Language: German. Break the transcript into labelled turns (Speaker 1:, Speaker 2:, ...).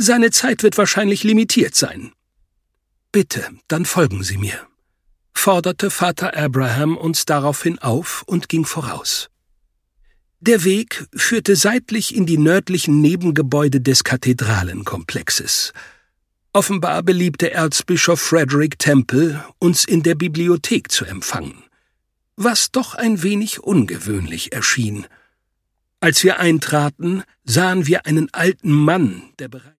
Speaker 1: Seine Zeit wird wahrscheinlich limitiert sein. »Bitte, dann folgen Sie mir«, forderte Vater Abraham uns daraufhin auf und ging voraus. Der Weg führte seitlich in die nördlichen Nebengebäude des Kathedralenkomplexes. Offenbar beliebte Erzbischof Frederick Temple, uns in der Bibliothek zu empfangen, was doch ein wenig ungewöhnlich erschien. Als wir eintraten, sahen wir einen alten Mann, der bereits